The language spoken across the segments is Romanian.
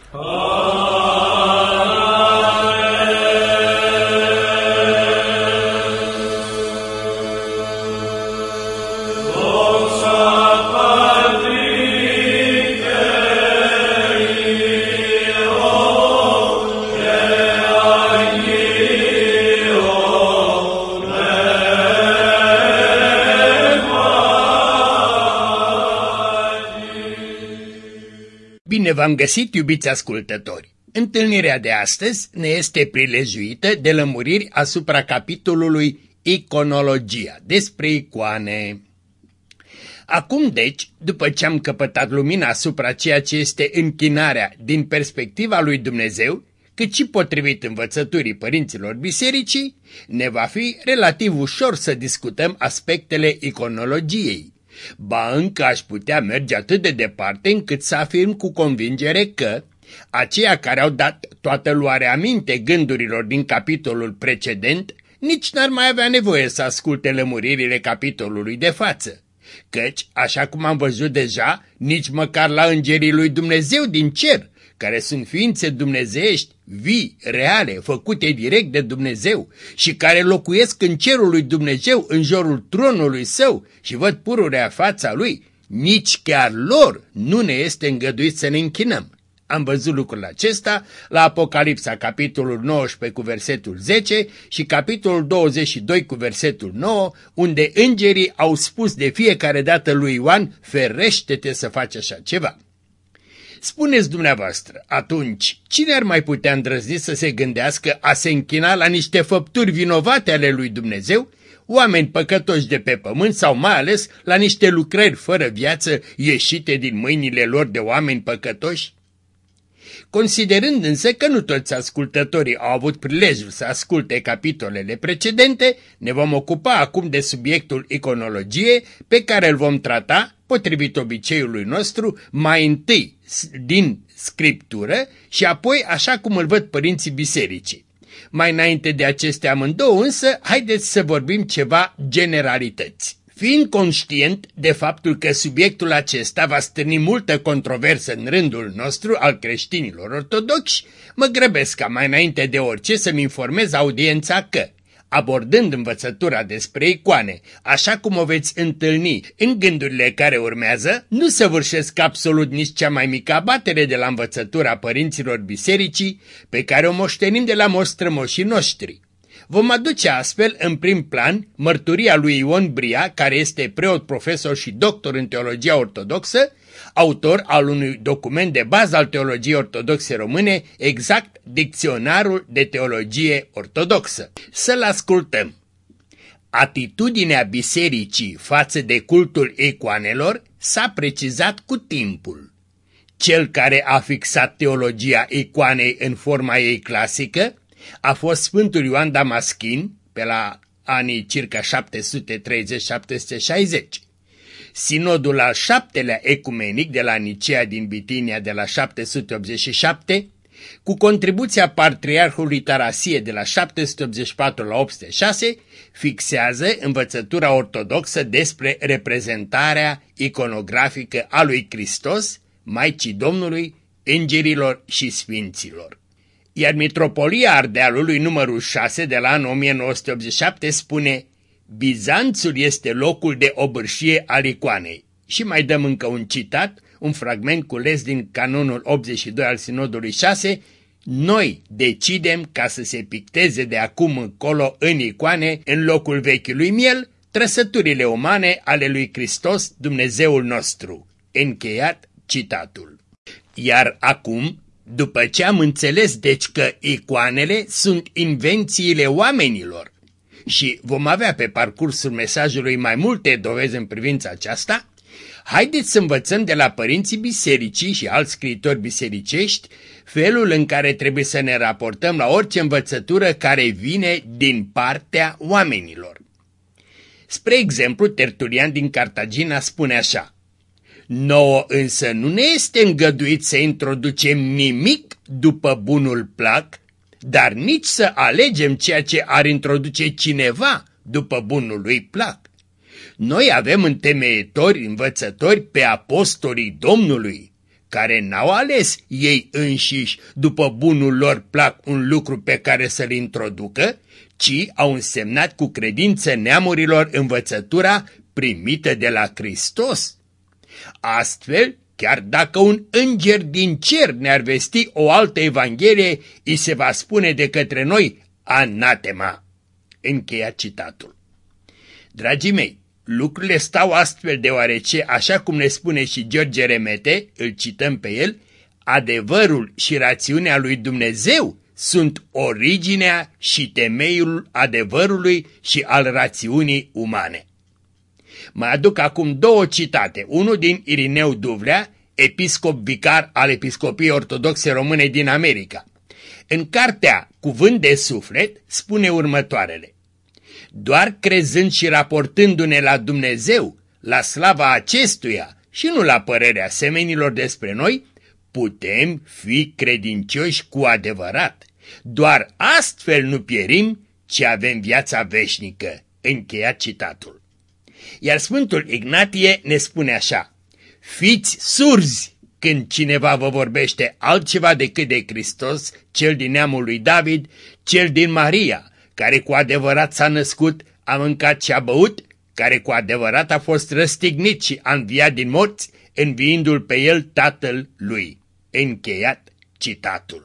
Bine v-am găsit, iubiți ascultători! Întâlnirea de astăzi ne este prilejuită de lămuriri asupra capitolului Iconologia, despre icoane. Acum, deci, după ce am căpătat lumina asupra ceea ce este închinarea din perspectiva lui Dumnezeu, cât și potrivit învățăturii părinților bisericii, ne va fi relativ ușor să discutăm aspectele iconologiei. Ba încă aș putea merge atât de departe încât să afirm cu convingere că aceia care au dat toată luarea aminte gândurilor din capitolul precedent nici n-ar mai avea nevoie să asculte lămuririle capitolului de față, căci, așa cum am văzut deja, nici măcar la îngerii lui Dumnezeu din cer, care sunt ființe dumnezeiești, vii, reale, făcute direct de Dumnezeu și care locuiesc în cerul lui Dumnezeu, în jurul tronului său și văd pururea fața lui, nici chiar lor nu ne este îngăduit să ne închinăm. Am văzut lucrul acesta la Apocalipsa, capitolul 19 cu versetul 10 și capitolul 22 cu versetul 9, unde îngerii au spus de fiecare dată lui Ioan, ferește-te să faci așa ceva. Spuneți dumneavoastră, atunci, cine ar mai putea îndrăzni să se gândească a se închina la niște făpturi vinovate ale lui Dumnezeu, oameni păcătoși de pe pământ sau mai ales la niște lucrări fără viață ieșite din mâinile lor de oameni păcătoși? Considerând însă că nu toți ascultătorii au avut prilejul să asculte capitolele precedente, ne vom ocupa acum de subiectul iconologie, pe care îl vom trata, potrivit obiceiului nostru, mai întâi din Scriptură și apoi așa cum îl văd părinții bisericii. Mai înainte de acestea amândouă însă, haideți să vorbim ceva generalități. Fiind conștient de faptul că subiectul acesta va stârni multă controversă în rândul nostru al creștinilor ortodoxi, mă grăbesc ca mai înainte de orice să-mi informez audiența că, abordând învățătura despre icoane, așa cum o veți întâlni în gândurile care urmează, nu săvârșesc absolut nici cea mai mică abatere de la învățătura părinților bisericii, pe care o moștenim de la strămoșii noștri. Vom aduce astfel în prim plan mărturia lui Ion Bria, care este preot, profesor și doctor în teologia ortodoxă, autor al unui document de bază al teologiei ortodoxe române, exact Dicționarul de Teologie Ortodoxă. Să-l ascultăm. Atitudinea bisericii față de cultul icoanelor s-a precizat cu timpul. Cel care a fixat teologia icoanei în forma ei clasică a fost Sfântul Ioan Damaschin, pe la anii circa 730-760. Sinodul al VII-lea ecumenic de la Nicea din Bitinia de la 787, cu contribuția patriarhului Tarasie de la 784 la 806, fixează învățătura ortodoxă despre reprezentarea iconografică a lui Hristos, Maicii Domnului, îngerilor și sfinților. Iar Mitropolia Ardealului numărul 6 de la anul 1987 spune: Bizanțul este locul de obârșie al icoanei. Și mai dăm încă un citat, un fragment cules din canonul 82 al Sinodului 6, noi decidem ca să se picteze de acum încolo în icoane, în locul vechiului miel, trăsăturile umane ale lui Hristos, Dumnezeul nostru. Încheiat citatul. Iar acum, după ce am înțeles deci că icoanele sunt invențiile oamenilor și vom avea pe parcursul mesajului mai multe dovezi în privința aceasta, haideți să învățăm de la părinții bisericii și alți scriitori bisericești felul în care trebuie să ne raportăm la orice învățătură care vine din partea oamenilor. Spre exemplu, Tertulian din Cartagina spune așa: nouă însă nu ne este îngăduit să introducem nimic după bunul plac, dar nici să alegem ceea ce ar introduce cineva după bunul lui plac. Noi avem întemeietori, învățători pe apostolii Domnului, care n-au ales ei înșiși după bunul lor plac un lucru pe care să-l introducă, ci au însemnat cu credință neamurilor învățătura primită de la Hristos. Astfel, chiar dacă un înger din cer ne-ar vesti o altă evanghelie, îi se va spune de către noi anatema. Încheia citatul. Dragii mei, lucrurile stau astfel deoarece, așa cum ne spune și George Remete, îl cităm pe el, adevărul și rațiunea lui Dumnezeu sunt originea și temeiul adevărului și al rațiunii umane. Mă aduc acum două citate, unul din Irineu Duvlea, episcop vicar al Episcopiei Ortodoxe Române din America. În cartea Cuvânt de Suflet spune următoarele: doar crezând și raportându-ne la Dumnezeu, la slava acestuia și nu la părerea semenilor despre noi, putem fi credincioși cu adevărat. Doar astfel nu pierim, ci avem viața veșnică. Încheia citatul. Iar Sfântul Ignatie ne spune așa: fiți surzi când cineva vă vorbește altceva decât de Hristos, cel din neamul lui David, cel din Maria, care cu adevărat s-a născut, a mâncat și a băut, care cu adevărat a fost răstignit și a înviat din morți, înviindu-l pe el tatăl lui. Încheiat citatul.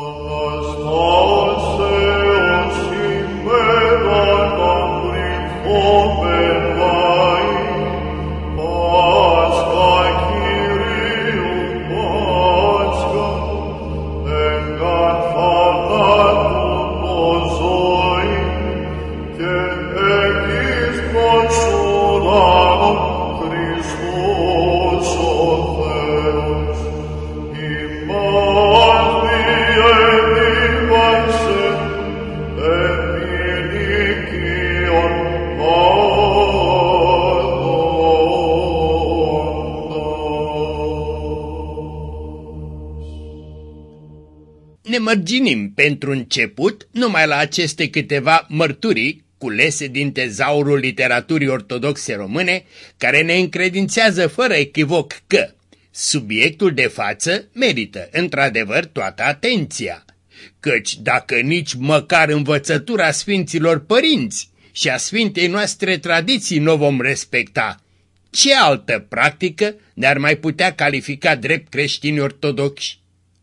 Ne mărginim pentru început numai la aceste câteva mărturii culese din tezaurul literaturii ortodoxe române, care ne încredințează fără echivoc că subiectul de față merită într-adevăr toată atenția, căci dacă nici măcar învățătura Sfinților Părinți și a Sfintei noastre tradiții nu vom respecta, ce altă practică ne-ar mai putea califica drept creștini ortodoxi?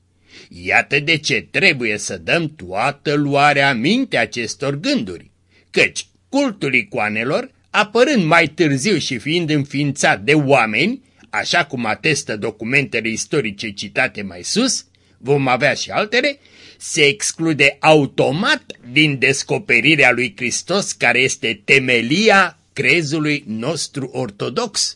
Iată de ce trebuie să dăm toată luarea aminte acestor gânduri, căci cultul icoanelor, apărând mai târziu și fiind înființat de oameni, așa cum atestă documentele istorice citate mai sus, vom avea și altele, se exclude automat din descoperirea lui Hristos, care este temelia crezului nostru ortodox.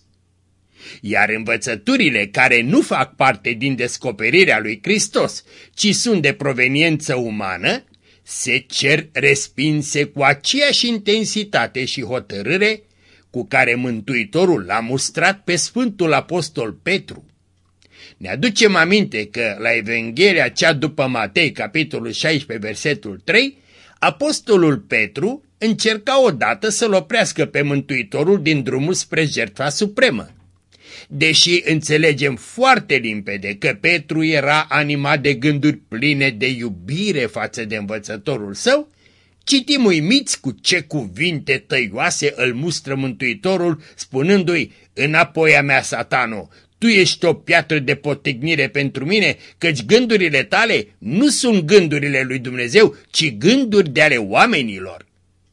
Iar învățăturile care nu fac parte din descoperirea lui Hristos, ci sunt de proveniență umană, se cer respinse cu aceeași intensitate și hotărâre cu care Mântuitorul l-a mustrat pe Sfântul Apostol Petru. Ne aducem aminte că la Evanghelia cea după Matei, capitolul 16, versetul 3, Apostolul Petru încerca odată să-l oprească pe Mântuitorul din drumul spre jertfa supremă. Deși înțelegem foarte limpede că Petru era animat de gânduri pline de iubire față de învățătorul său, citim uimiți cu ce cuvinte tăioase îl mustră Mântuitorul, spunându-i: înapoi a mea, Satano, tu ești o piatră de potignire pentru mine, căci gândurile tale nu sunt gândurile lui Dumnezeu, ci gânduri de ale oamenilor.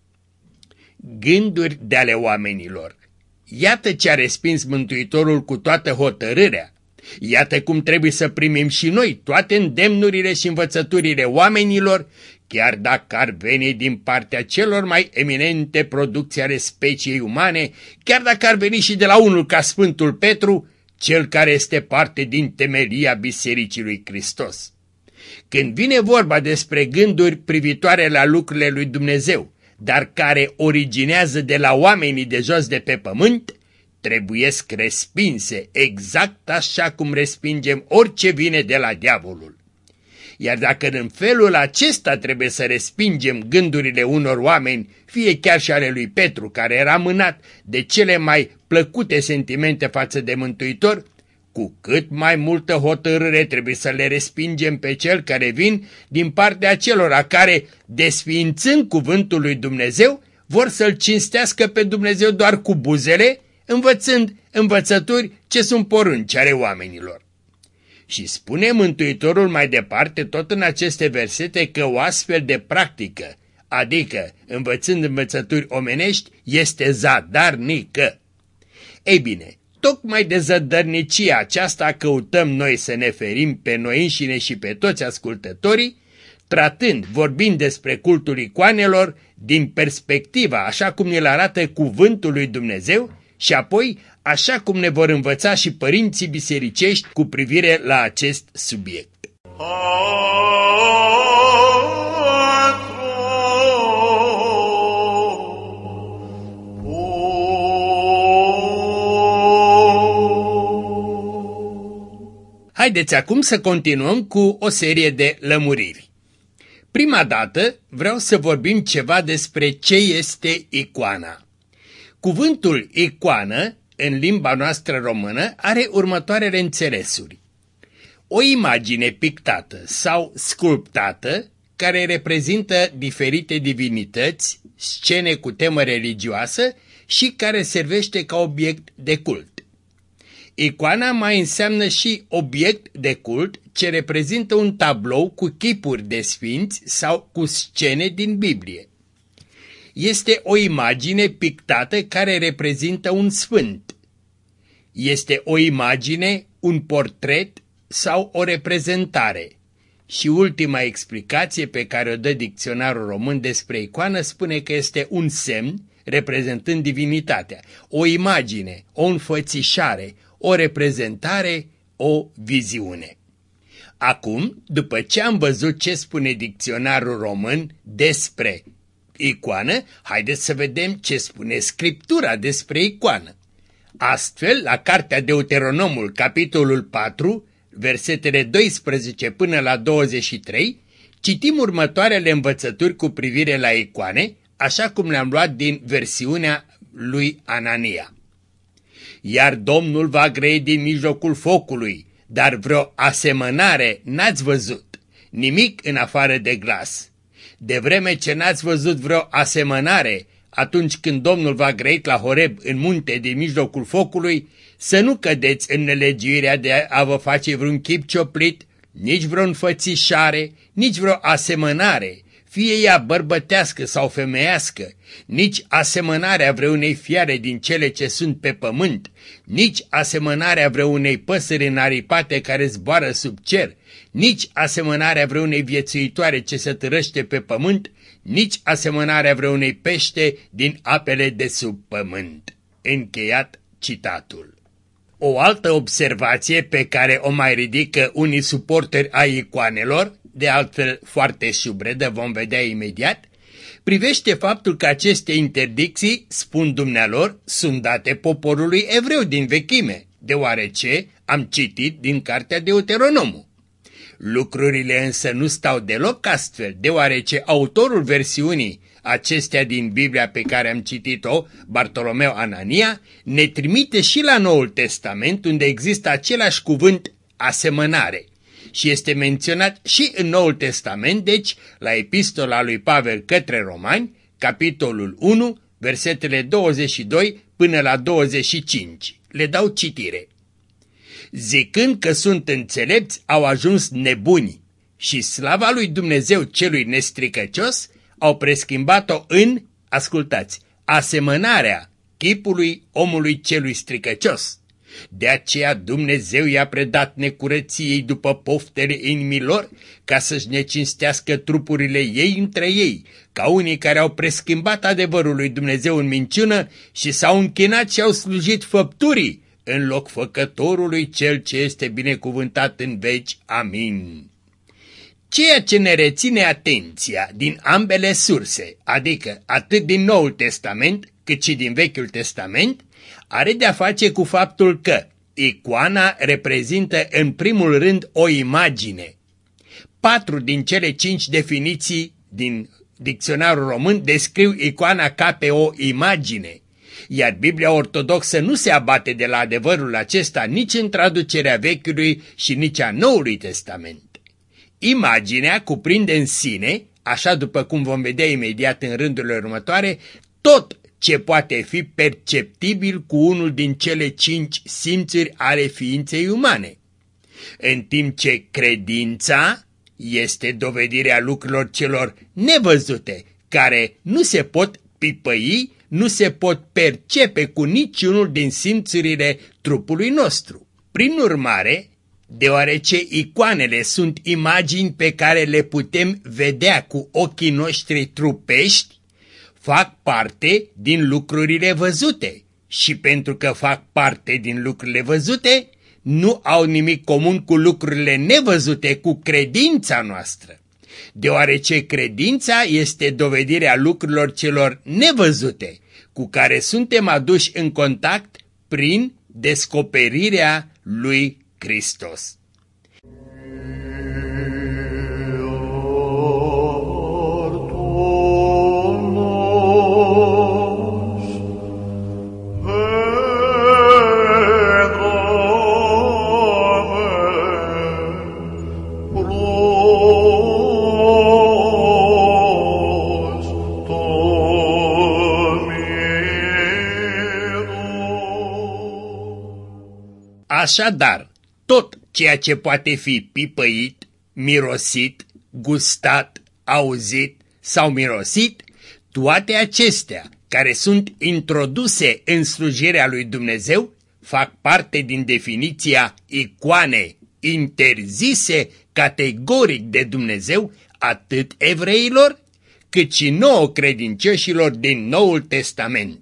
Gânduri de ale oamenilor. Iată ce a respins Mântuitorul cu toată hotărârea. Iată cum trebuie să primim și noi toate îndemnurile și învățăturile oamenilor, chiar dacă ar veni din partea celor mai eminente producții ale speciei umane, chiar dacă ar veni și de la unul ca Sfântul Petru, cel care este parte din temelia Bisericii lui Hristos. Când vine vorba despre gânduri privitoare la lucrurile lui Dumnezeu, dar care originează de la oamenii de jos de pe pământ, trebuiesc respinse exact așa cum respingem orice vine de la diavolul. Iar dacă în felul acesta trebuie să respingem gândurile unor oameni, fie chiar și ale lui Petru, care era mânat de cele mai plăcute sentimente față de Mântuitor, cu cât mai multă hotărâre trebuie să le respingem pe cel care vin din partea acelora care, desființând cuvântul lui Dumnezeu, vor să-L cinstească pe Dumnezeu doar cu buzele, învățând învățături ce sunt porunci ale oamenilor. Și spune Mântuitorul mai departe, tot în aceste versete, că o astfel de practică, adică învățând învățături omenești, este zadarnică. Ei bine, tocmai de zădărnicia aceasta căutăm noi să ne ferim pe noi înșine și pe toți ascultătorii, vorbind despre cultul icoanelor din perspectiva așa cum ne-l arată cuvântul lui Dumnezeu și apoi așa cum ne vor învăța și părinții bisericești cu privire la acest subiect. Haideți acum să continuăm cu o serie de lămuriri. Prima dată vreau să vorbim ceva despre ce este icoana. Cuvântul icoană, în limba noastră română, are următoarele înțelesuri. O imagine pictată sau sculptată care reprezintă diferite divinități, scene cu temă religioasă și care servește ca obiect de cult. Icoana mai înseamnă și obiect de cult ce reprezintă un tablou cu chipuri de sfinți sau cu scene din Biblie. Este o imagine pictată care reprezintă un sfânt. Este o imagine, un portret sau o reprezentare. Și ultima explicație pe care o dă dicționarul român despre icoană spune că este un semn reprezentând divinitatea, o imagine, o înfățișare, o reprezentare, o viziune. Acum, după ce am văzut ce spune dicționarul român despre icoană, haideți să vedem ce spune Scriptura despre icoană. Astfel, la cartea Deuteronomul, capitolul 4, versetele 12 până la 23, citim următoarele învățături cu privire la icoane, așa cum le-am luat din versiunea lui Anania. Iar Domnul va grăi din mijlocul focului, dar vreo asemănare n-ați văzut, nimic în afară de glas. De vreme ce n-ați văzut vreo asemănare, atunci când Domnul va grăit la Horeb în munte din mijlocul focului, să nu cădeți în nelegiuirea de a vă face vreun chip cioplit, nici vreo înfățișare, nici vreo asemănare, fie ea bărbătească sau femeiască, nici asemănarea vreunei fiare din cele ce sunt pe pământ, nici asemănarea vreunei păsări înaripate care zboară sub cer, nici asemănarea vreunei viețuitoare ce se târăște pe pământ, nici asemănarea vreunei pește din apele de sub pământ. Încheiat citatul. O altă observație pe care o mai ridică unii suporteri ai icoanelor, de altfel foarte șubredă, vom vedea imediat, privește faptul că aceste interdicții, spun dumnealor, sunt date poporului evreu din vechime, deoarece am citit din cartea Deuteronomul. Lucrurile însă nu stau deloc astfel, deoarece autorul versiunii acestea din Biblia pe care am citit-o, Bartolomeu Anania, ne trimite și la Noul Testament, unde există același cuvânt asemănare. Și este menționat și în Noul Testament, deci la epistola lui Pavel către Romani, capitolul 1, versetele 22 până la 25. Le dau citire. Zicând că sunt înțelepți, au ajuns nebuni și slava lui Dumnezeu celui nestricăcios au preschimbat-o în, ascultați, asemănarea chipului omului celui stricăcios. De aceea Dumnezeu i-a predat necurăției după poftele inimilor, ca să-și necinstească trupurile ei între ei, ca unii care au preschimbat adevărul lui Dumnezeu în minciună și s-au închinat și au slujit făpturii, în loc făcătorului cel ce este binecuvântat în veci. Amin. Ceea ce ne reține atenția din ambele surse, adică atât din Noul Testament cât și din Vechiul Testament, are de-a face cu faptul că icoana reprezintă în primul rând o imagine. 4 din cele 5 definiții din dicționarul român descriu icoana ca pe o imagine Iar Biblia ortodoxă nu se abate de la adevărul acesta nici în traducerea Vechiului și nici a Noului Testament. Imaginea cuprinde în sine, așa după cum vom vedea imediat în rândurile următoare, tot ce poate fi perceptibil cu unul din cele 5 simțuri ale ființei umane, în timp ce credința este dovedirea lucrurilor celor nevăzute, care nu se pot pipăi, nu se pot percepe cu niciunul din simțurile trupului nostru. Prin urmare, deoarece icoanele sunt imagini pe care le putem vedea cu ochii noștri trupești, fac parte din lucrurile văzute și pentru că fac parte din lucrurile văzute, nu au nimic comun cu lucrurile nevăzute, cu credința noastră, deoarece credința este dovedirea lucrurilor celor nevăzute, cu care suntem aduși în contact prin descoperirea lui Hristos. Așadar, tot ceea ce poate fi pipăit, mirosit, gustat, auzit sau mirosit, toate acestea care sunt introduse în slujirea lui Dumnezeu fac parte din definiția icoane interzise categoric de Dumnezeu atât evreilor cât și nouă credincioșilor din Noul Testament.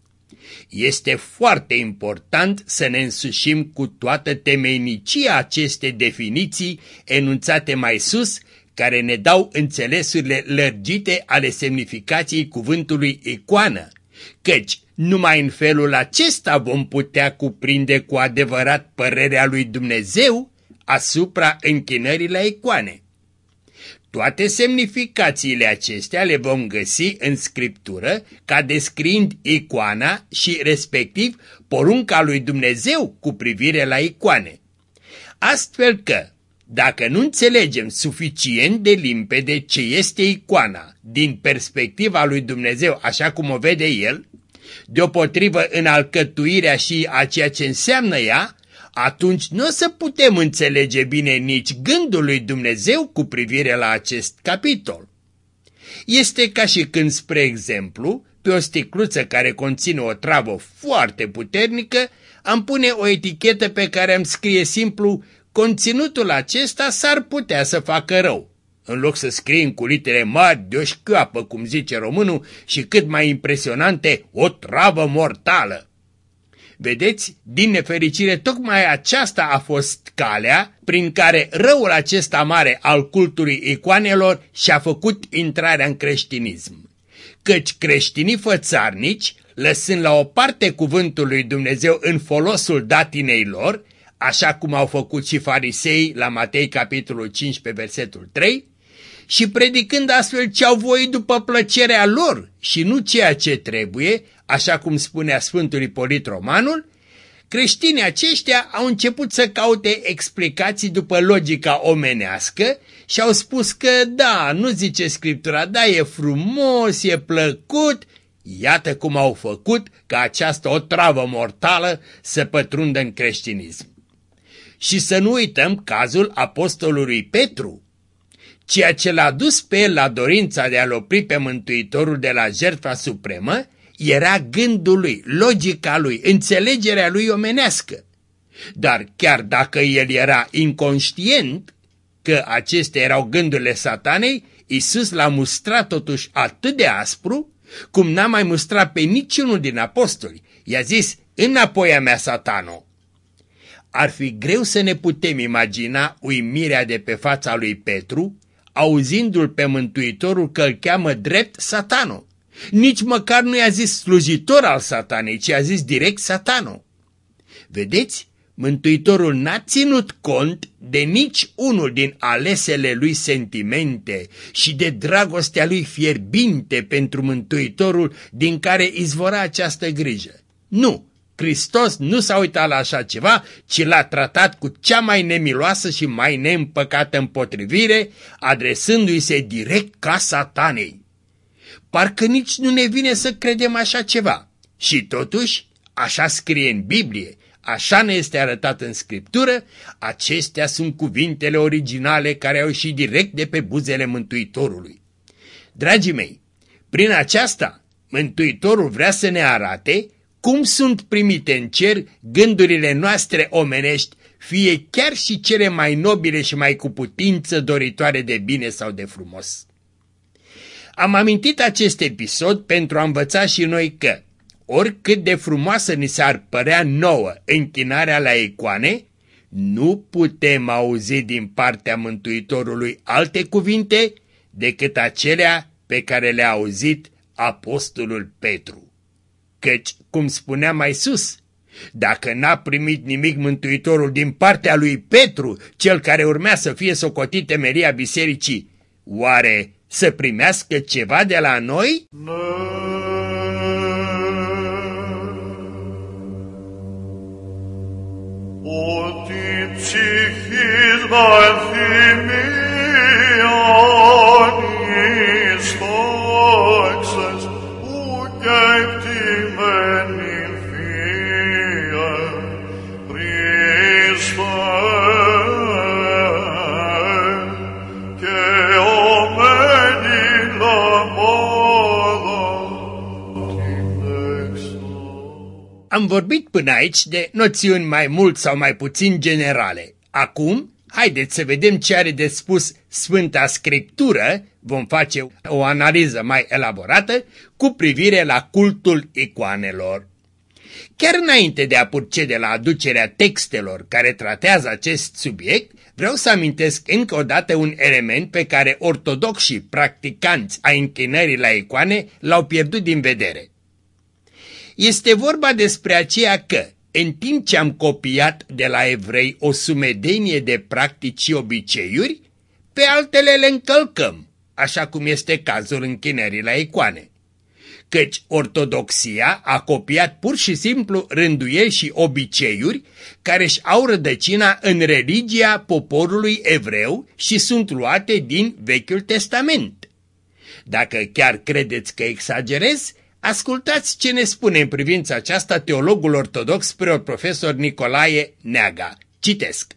Este foarte important să ne însușim cu toată temeinicia acestei definiții enunțate mai sus, care ne dau înțelesurile lărgite ale semnificației cuvântului icoană, căci numai în felul acesta vom putea cuprinde cu adevărat părerea lui Dumnezeu asupra închinării la icoane. Toate semnificațiile acestea le vom găsi în Scriptură ca descriind icoana și respectiv porunca lui Dumnezeu cu privire la icoane. Astfel că, dacă nu înțelegem suficient de limpede ce este icoana din perspectiva lui Dumnezeu așa cum o vede El, deopotrivă în alcătuirea și a ceea ce înseamnă ea, atunci nu o să putem înțelege bine nici gândul lui Dumnezeu cu privire la acest capitol. Este ca și când, spre exemplu, pe o sticluță care conține o travă foarte puternică, am pune o etichetă pe care am scrie simplu: conținutul acesta s-ar putea să facă rău. În loc să scriem cu litere mari de o șchioapă, cum zice românul, și cât mai impresionante, o travă mortală. Vedeți, din nefericire, tocmai aceasta a fost calea prin care răul acesta mare al cultului icoanelor și-a făcut intrarea în creștinism. Căci creștinii fățarnici, lăsând la o parte cuvântul lui Dumnezeu în folosul datinei lor, așa cum au făcut și fariseii la Matei capitolul 15 versetul 3, și predicând astfel ce au voit după plăcerea lor și nu ceea ce trebuie, așa cum spunea Sfântul Ipolit Romanul, creștinii aceștia au început să caute explicații după logica omenească și au spus că da, nu zice Scriptura, da, e frumos, e plăcut. Iată cum au făcut ca această otravă mortală să pătrundă în creștinism. Și să nu uităm cazul apostolului Petru. Ceea ce l-a dus pe el la dorința de a-l opri pe Mântuitorul de la jertfa supremă era gândul lui, logica lui, înțelegerea lui omenească. Dar chiar dacă el era inconștient că acestea erau gândurile Satanei, Iisus l-a mustrat totuși atât de aspru, cum n-a mai mustrat pe niciunul din apostoli. I-a zis: înapoi a mea, Satano. Ar fi greu să ne putem imagina uimirea de pe fața lui Petru, auzindu-l pe Mântuitorul că îl cheamă drept Satano. Nici măcar nu i-a zis slujitor al Satanei, ci a zis direct Satano. Vedeți? Mântuitorul n-a ținut cont de nici unul din alesele lui sentimente și de dragostea lui fierbinte pentru Mântuitorul din care izvora această grijă. Nu, Hristos nu s-a uitat la așa ceva, ci l-a tratat cu cea mai nemiloasă și mai neîmpăcată împotrivire, adresându-i se direct ca Satanei. Parcă nici nu ne vine să credem așa ceva. Și totuși, așa scrie în Biblie, așa ne este arătat în Scriptură, acestea sunt cuvintele originale care au ieșit direct de pe buzele Mântuitorului. Dragii mei, prin aceasta, Mântuitorul vrea să ne arate cum sunt primite în cer gândurile noastre omenești, fie chiar și cele mai nobile și mai cu putință doritoare de bine sau de frumos. Am amintit acest episod pentru a învăța și noi că, oricât de frumoasă ni s-ar părea nouă închinarea la icoane, nu putem auzi din partea Mântuitorului alte cuvinte decât acelea pe care le-a auzit apostolul Petru. Căci, cum spuneam mai sus, dacă n-a primit nimic Mântuitorul din partea lui Petru, cel care urmea să fie socotit temelia bisericii, oare să primească ceva de la noi? Am vorbit până aici de noțiuni mai mult sau mai puțin generale. Acum, haideți să vedem ce are de spus Sfânta Scriptură, vom face o analiză mai elaborată cu privire la cultul icoanelor. Chiar înainte de a procede la aducerea textelor care tratează acest subiect, vreau să amintesc încă o dată un element pe care ortodoxii practicanți ai închinării la icoane l-au pierdut din vedere. Este vorba despre aceea că, în timp ce am copiat de la evrei o sumedenie de practici și obiceiuri, pe altele le încălcăm, așa cum este cazul închinării la icoane. Căci ortodoxia a copiat pur și simplu rânduieli și obiceiuri care își au rădăcina în religia poporului evreu și sunt luate din Vechiul Testament. Dacă chiar credeți că exagerez, ascultați ce ne spune în privința aceasta teologul ortodox preot profesor Nicolae Neaga. Citesc.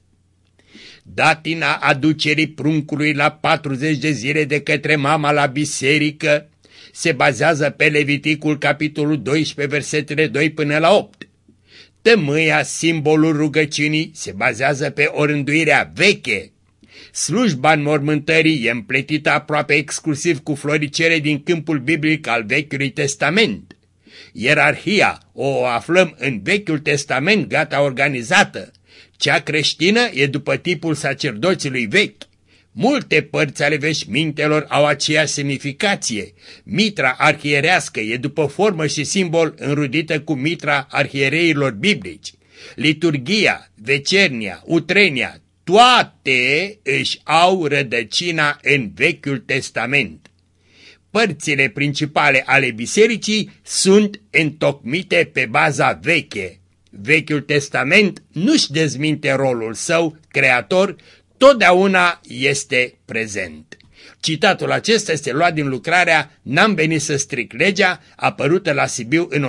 Datina aducerii pruncului la 40 de zile de către mama la biserică se bazează pe Leviticul capitolul 12 versetele 2 până la 8. Tămâia, simbolul rugăciunii, se bazează pe o rânduire veche. Slujba înmormântării e împletită aproape exclusiv cu floricele din câmpul biblic al Vechiului Testament. Ierarhia o aflăm în Vechiul Testament gata organizată. Cea creștină e după tipul sacerdoțilui vechi. Multe părți ale veșmintelor au aceeași semnificație. Mitra arhierească e după formă și simbol înrudită cu mitra arhiereilor biblici. Liturghia, vecernia, utrenia, toate își au rădăcina în Vechiul Testament. Părțile principale ale bisericii sunt întocmite pe baza veche. Vechiul Testament nu-și dezminte rolul său creator, totdeauna este prezent. Citatul acesta este luat din lucrarea N-am venit să stric legea, apărută la Sibiu în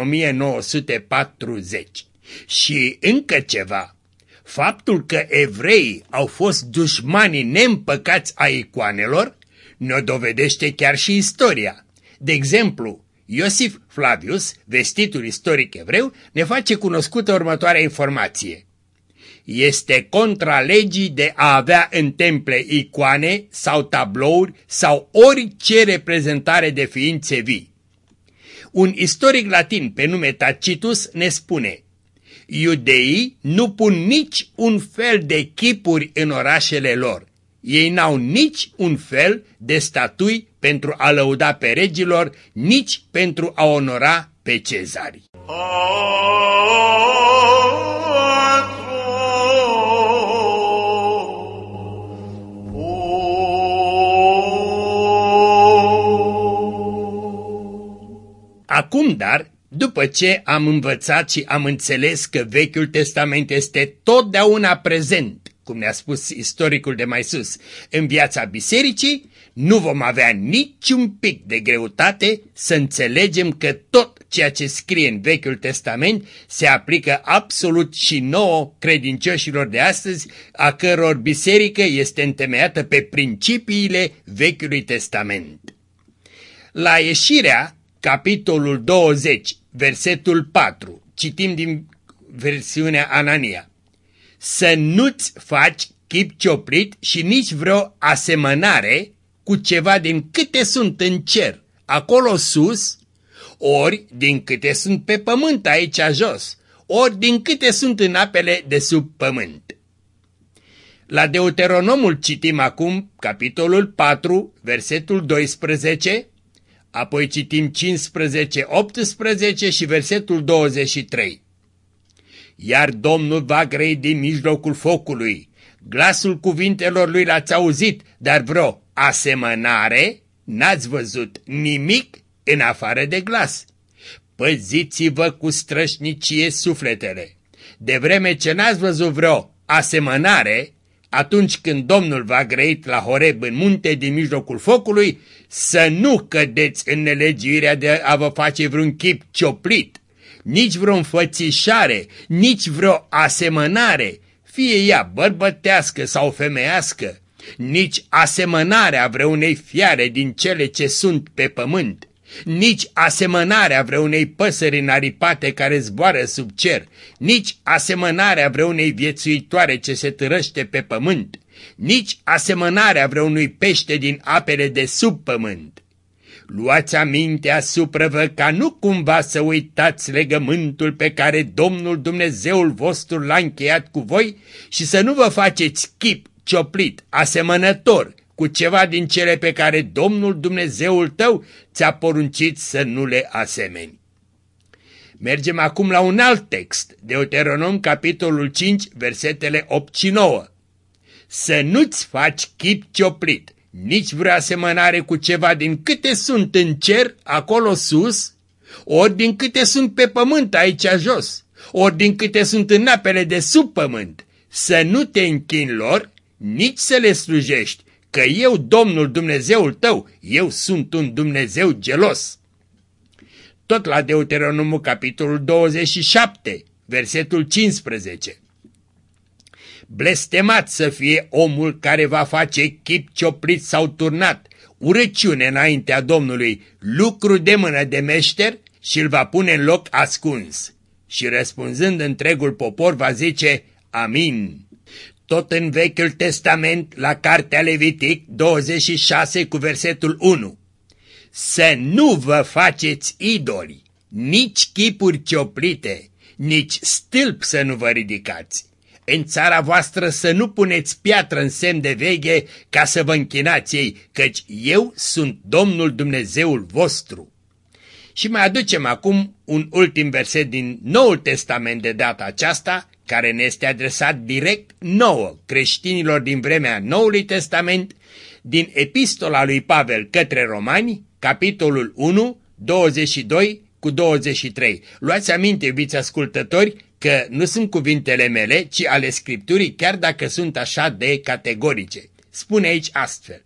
1940. Și încă ceva. Faptul că evreii au fost dușmanii neîmpăcați ai icoanelor ne dovedește chiar și istoria. De exemplu, Iosif Flavius, vestitul istoric evreu, ne face cunoscută următoarea informație. Este contra legii de a avea în temple icoane sau tablouri sau orice reprezentare de ființe vii. Un istoric latin pe nume Tacitus ne spune: iudeii nu pun nici un fel de chipuri în orașele lor. Ei n-au nici un fel de statui pentru a lăuda pe regilor, nici pentru a onora pe cezari. Acum, dar, după ce am învățat și am înțeles că Vechiul Testament este totdeauna prezent, cum ne-a spus istoricul de mai sus, în viața bisericii, nu vom avea niciun pic de greutate să înțelegem că tot ceea ce scrie în Vechiul Testament se aplică absolut și nouă credincioșilor de astăzi, a căror biserică este întemeiată pe principiile Vechiului Testament. La Ieșirea, capitolul 20, versetul 4, citim din versiunea Anania: să nu-ți faci chip cioplit și nici vreo asemănare cu ceva din câte sunt în cer, acolo sus, ori din câte sunt pe pământ aici jos, ori din câte sunt în apele de sub pământ. La Deuteronomul citim acum capitolul 4, versetul 12, apoi citim 15, 18 și versetul 23. Iar Domnul va grăi din mijlocul focului. Glasul cuvintelor lui l-ați auzit, dar vreo asemănare n-ați văzut nimic în afară de glas. Păziți-vă cu strășnicie sufletele. De vreme ce n-ați văzut vreo asemănare, atunci când Domnul v-a grăit la Horeb în munte din mijlocul focului, să nu cădeți în nelegiuirea de a vă face vreun chip cioplit, nici vreo înfățișare, nici vreo asemănare, fie ea bărbătească sau femeiască, nici asemănarea vreunei fiare din cele ce sunt pe pământ, nici asemănarea vreunei păsări înaripate care zboară sub cer, nici asemănarea vreunei viețuitoare ce se târăște pe pământ, nici asemănarea vreunui pește din apele de sub pământ. Luați aminte asupra vă ca nu cumva să uitați legământul pe care Domnul Dumnezeul vostru l-a încheiat cu voi și să nu vă faceți chip cioplit, asemănător cu ceva din cele pe care Domnul Dumnezeul tău ți-a poruncit să nu le asemeni. Mergem acum la un alt text, Deuteronom capitolul 5, versetele 8 și 9. Să nu-ți faci chip cioplit, nici vreo asemănare cu ceva din câte sunt în cer, acolo sus, ori din câte sunt pe pământ aici jos, ori din câte sunt în apele de sub pământ, să nu te închini lor, nici să le slujești, că eu, Domnul Dumnezeul tău, eu sunt un Dumnezeu gelos. Tot la Deuteronomul capitolul 27, versetul 15. Blestemat să fie omul care va face chip cioplit sau turnat, urăciune înaintea Domnului, lucru de mână de meșter și îl va pune în loc ascuns. Și răspunzând întregul popor va zice Amin. Tot în Vechiul Testament, la cartea Levitic 26 cu versetul 1. Să nu vă faceți idoli, nici chipuri cioplite, nici stâlp să nu vă ridicați. În țara voastră să nu puneți piatră în semn de veche ca să vă închinați ei, căci eu sunt Domnul Dumnezeul vostru. Și mai aducem acum un ultim verset din Noul Testament de data aceasta, care ne este adresat direct nouă, creștinilor din vremea Noului Testament, din epistola lui Pavel către Romani, capitolul 1, 22 cu 23. Luați aminte, iubiți ascultători, că nu sunt cuvintele mele, ci ale Scripturii, chiar dacă sunt așa de categorice. Spune aici astfel: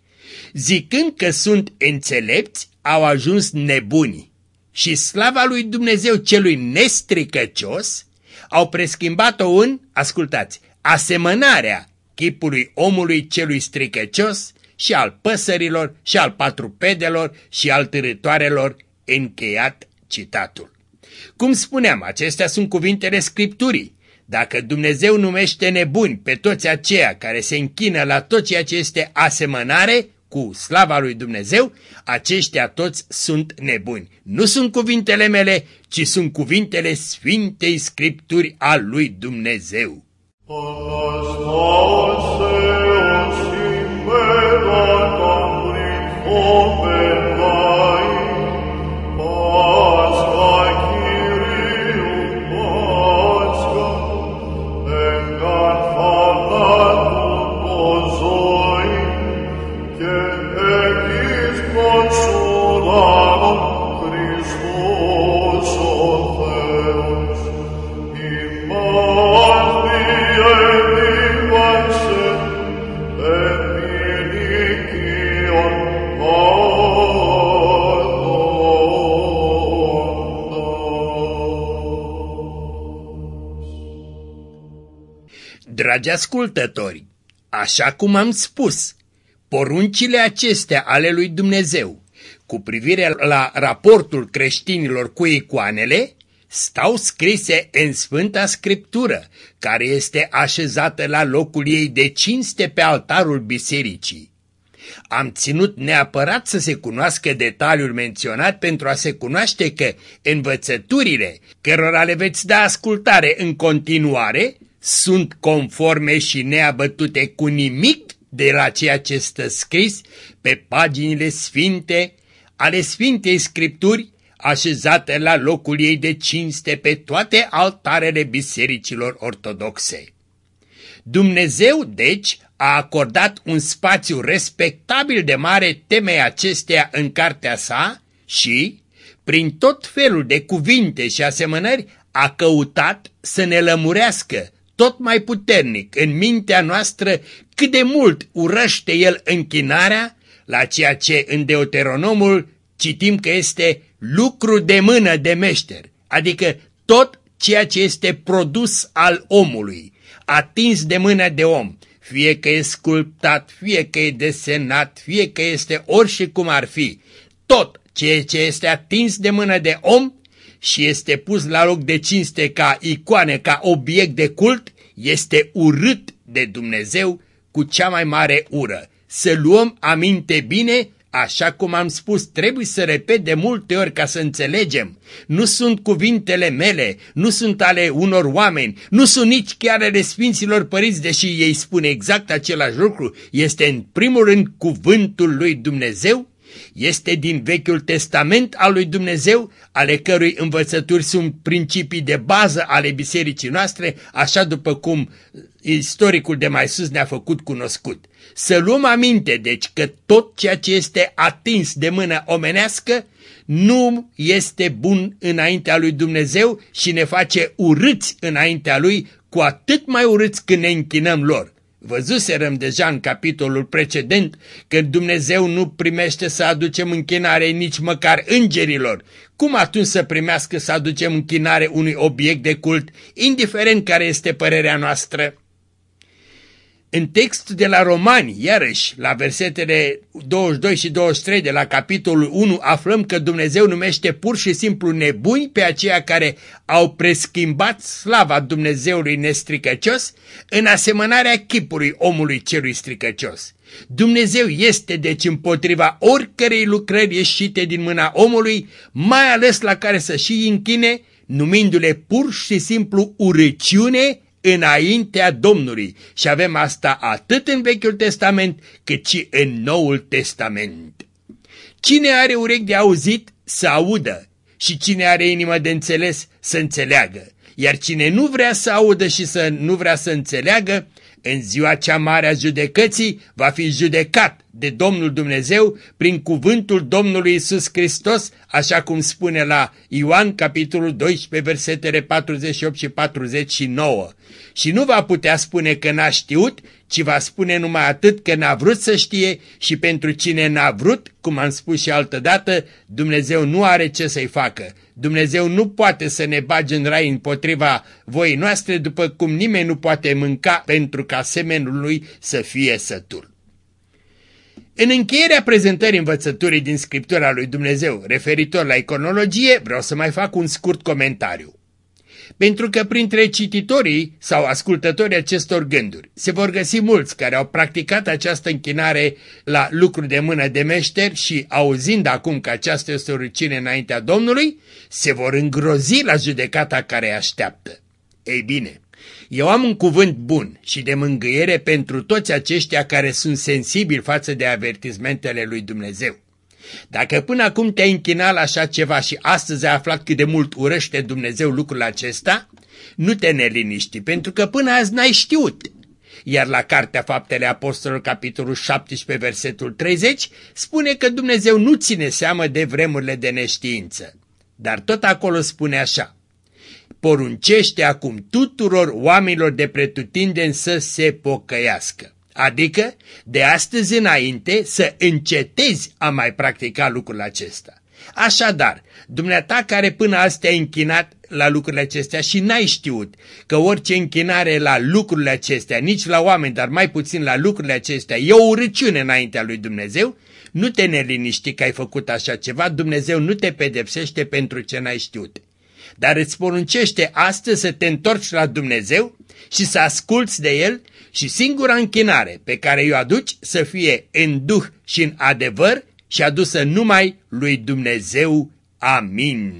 zicând că sunt înțelepți, au ajuns nebuni și slava lui Dumnezeu celui nestricăcios au preschimbat-o în, ascultați, asemănarea chipului omului celui stricăcios și al păsărilor și al patrupedelor și al târătoarelor. Încheiat citatul. Cum spuneam, acestea sunt cuvintele Scripturii. Dacă Dumnezeu numește nebuni pe toți aceia care se închină la tot ceea ce este asemănare cu slava lui Dumnezeu, aceștia toți sunt nebuni. Nu sunt cuvintele mele, ci sunt cuvintele Sfintei Scripturi a lui Dumnezeu. Consola Christus Dragi ascultători, așa cum am spus, poruncile acestea ale lui Dumnezeu cu privire la raportul creștinilor cu icoanele stau scrise în Sfânta Scriptură, care este așezată la locul ei de cinste pe altarul bisericii. Am ținut neapărat să se cunoască detaliul menționat pentru a se cunoaște că învățăturile cărora le veți da ascultare în continuare sunt conforme și neabătute cu nimic de la ceea ce stă scris pe paginile sfinte ale Sfintei Scripturi, așezate la locul ei de cinste pe toate altarele bisericilor ortodoxe. Dumnezeu, deci, a acordat un spațiu respectabil de mare temei acesteia în cartea sa și, prin tot felul de cuvinte și asemănări, a căutat să ne lămurească tot mai puternic în mintea noastră cât de mult urăște el închinarea la ceea ce în Deuteronomul citim că este lucru de mână de meșter, adică tot ceea ce este produs al omului, atins de mână de om, fie că e sculptat, fie că e desenat, fie că este orice cum ar fi, tot ceea ce este atins de mână de om și este pus la loc de cinste ca icoane, ca obiect de cult, este urât de Dumnezeu cu cea mai mare ură. Să luăm aminte bine, așa cum am spus, trebuie să repet de multe ori ca să înțelegem. Nu sunt cuvintele mele, nu sunt ale unor oameni, nu sunt nici chiar ale Sfinților Părinți, deși ei spun exact același lucru. Este în primul rând cuvântul lui Dumnezeu, este din Vechiul Testament al lui Dumnezeu, ale cărui învățături sunt principii de bază ale bisericii noastre, așa după cum istoricul de mai sus ne-a făcut cunoscut. Să luăm aminte, deci, că tot ceea ce este atins de mână omenească nu este bun înaintea lui Dumnezeu și ne face urâți înaintea lui, cu atât mai urâți când ne închinăm lor. Văzuserăm deja în capitolul precedent că Dumnezeu nu primește să aducem închinare nici măcar îngerilor. Cum atunci să primească să aducem închinare unui obiect de cult, indiferent care este părerea noastră? În textul de la Romani, iarăși, la versetele 22 și 23 de la capitolul 1, aflăm că Dumnezeu numește pur și simplu nebuni pe aceia care au preschimbat slava Dumnezeului nestricăcios în asemănarea chipului omului celui stricăcios. Dumnezeu este deci împotriva oricărei lucrări ieșite din mâna omului, mai ales la care să și închine, numindu-le pur și simplu urăciune înaintea Domnului. Și avem asta atât în Vechiul Testament cât și în Noul Testament. Cine are urechi de auzit să audă și cine are inimă de înțeles să înțeleagă. Iar cine nu vrea să audă și să nu vrea să înțeleagă, în ziua cea mare a judecății va fi judecat de Domnul Dumnezeu prin cuvântul Domnului Iisus Hristos, așa cum spune la Ioan capitolul 12 versetele 48 și 49. Și nu va putea spune că n-a știut, ci va spune numai atât că n-a vrut să știe, și pentru cine n-a vrut, cum am spus și altădată, Dumnezeu nu are ce să-i facă. Dumnezeu nu poate să ne bage în rai împotriva voii noastre, după cum nimeni nu poate mânca pentru ca semenul lui să fie sătul. În încheierea prezentării învățăturii din Scriptura lui Dumnezeu referitor la iconologie, vreau să mai fac un scurt comentariu. Pentru că printre cititorii sau ascultătorii acestor gânduri se vor găsi mulți care au practicat această închinare la lucruri de mână de meșter și, auzind acum că aceasta este o rucine înaintea Domnului, se vor îngrozi la judecata care îi așteaptă. Ei bine, eu am un cuvânt bun și de mângâiere pentru toți aceștia care sunt sensibili față de avertismentele lui Dumnezeu. Dacă până acum te-ai închinat la așa ceva și astăzi ai aflat cât de mult urăște Dumnezeu lucrul acesta, nu te neliniști, pentru că până azi n-ai știut. Iar la Cartea Faptele Apostolilor, capitolul 17, versetul 30, spune că Dumnezeu nu ține seamă de vremurile de neștiință. Dar tot acolo spune așa: poruncește acum tuturor oamenilor de pretutindeni să se pocăiască. Adică, de astăzi înainte, să încetezi a mai practica lucrul acesta. Așadar, dumneata care până azi te-ai închinat la lucrurile acestea și n-ai știut că orice închinare la lucrurile acestea, nici la oameni, dar mai puțin la lucrurile acestea, e o urăciune înaintea lui Dumnezeu, nu te neliniști că ai făcut așa ceva, Dumnezeu nu te pedepsește pentru ce n-ai știut. Dar îți poruncește astăzi să te întorci la Dumnezeu și să asculți de El și singura închinare pe care o aduci să fie în duh și în adevăr și adusă numai lui Dumnezeu. Amin.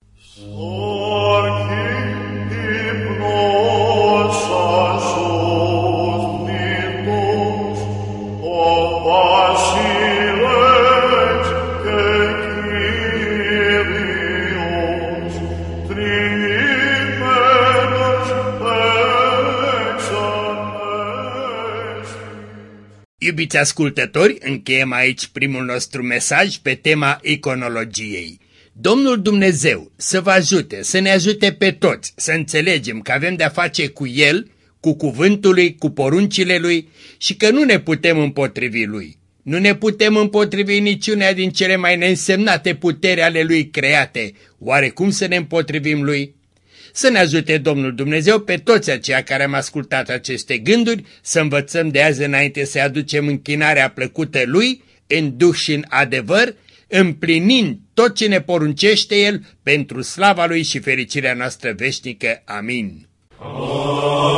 Iubiți ascultători, încheiem aici primul nostru mesaj pe tema iconologiei. Domnul Dumnezeu să vă ajute, să ne ajute pe toți să înțelegem că avem de-a face cu El, cu cuvântul Lui, cu poruncile Lui și că nu ne putem împotrivi Lui. Nu ne putem împotrivi niciunea din cele mai neînsemnate puteri ale Lui create. Oare cum să ne împotrivim Lui? Să ne ajute Domnul Dumnezeu pe toți aceia care am ascultat aceste gânduri, să învățăm de azi înainte să aducem închinarea plăcută Lui, în duh și în adevăr, împlinind tot ce ne poruncește El pentru slava Lui și fericirea noastră veșnică. Amin.